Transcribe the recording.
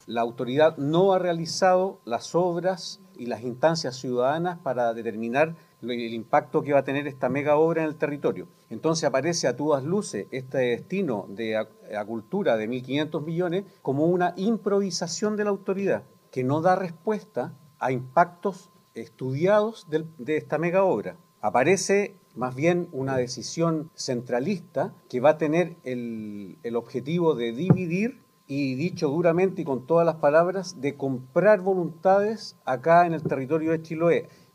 la autoridad no ha realizado las obras y las instancias ciudadanas para determinar el impacto que va a tener esta mega obra en el territorio. Entonces aparece a todas luces este destino de acultura de 1.500 millones como una improvisación de la autoridad que no da respuesta a impactos estudiados de esta mega obra. Aparece más bien una decisión centralista que va a tener el objetivo de dividir y, dicho duramente y con todas las palabras, de comprar voluntades acá en el territorio de Chiloé.